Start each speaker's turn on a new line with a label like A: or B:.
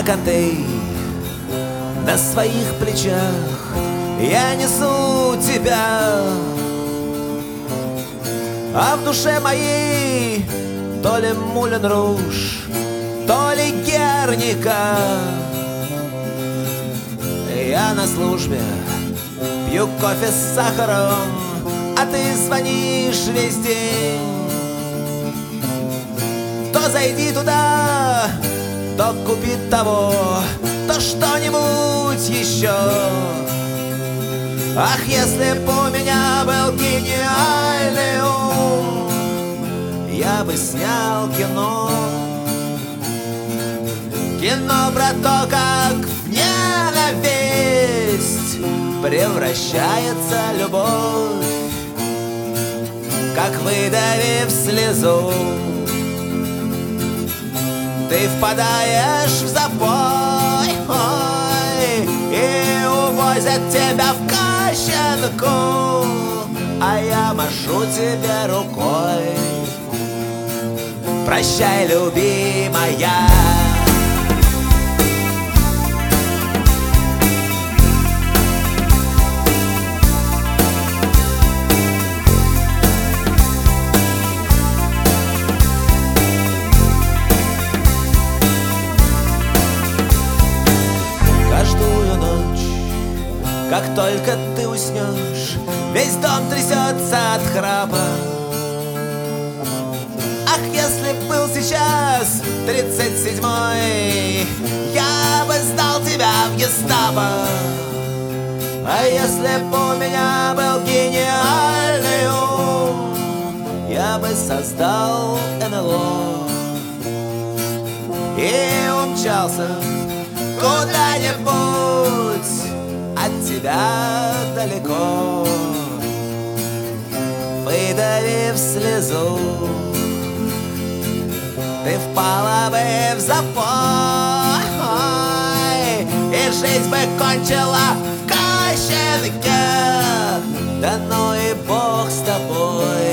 A: как Антей, на своих плечах я несу тебя, а в душе моей то ли Мулен Руж, то ли Герника. Я на службе, пью кофе с сахаром, а ты звонишь весь день. То зайди туда, то купи того, то что-нибудь еще. Ах, если б у меня был гениальный ум, я бы снял кино. Кино про то, как в ненависть превращается любовь, как выдавив слезу, ты впадаешь в запой, и увозят тебя в Кащенку, а я машу тебе рукой. Прощай, любимая. Каждую ночь, как только ты уснешь, весь дом трясется от храпа. Ах, если б был сейчас 37-й, я бы сдал тебя в гестапо. А если б у меня был гениальный ум, я бы создал НЛО и умчался куда-нибудь от тебя далеко, выдавив слезу, ты впала бы в запой, и жизнь бы кончила в Кащенке. Да ну и бог с тобой.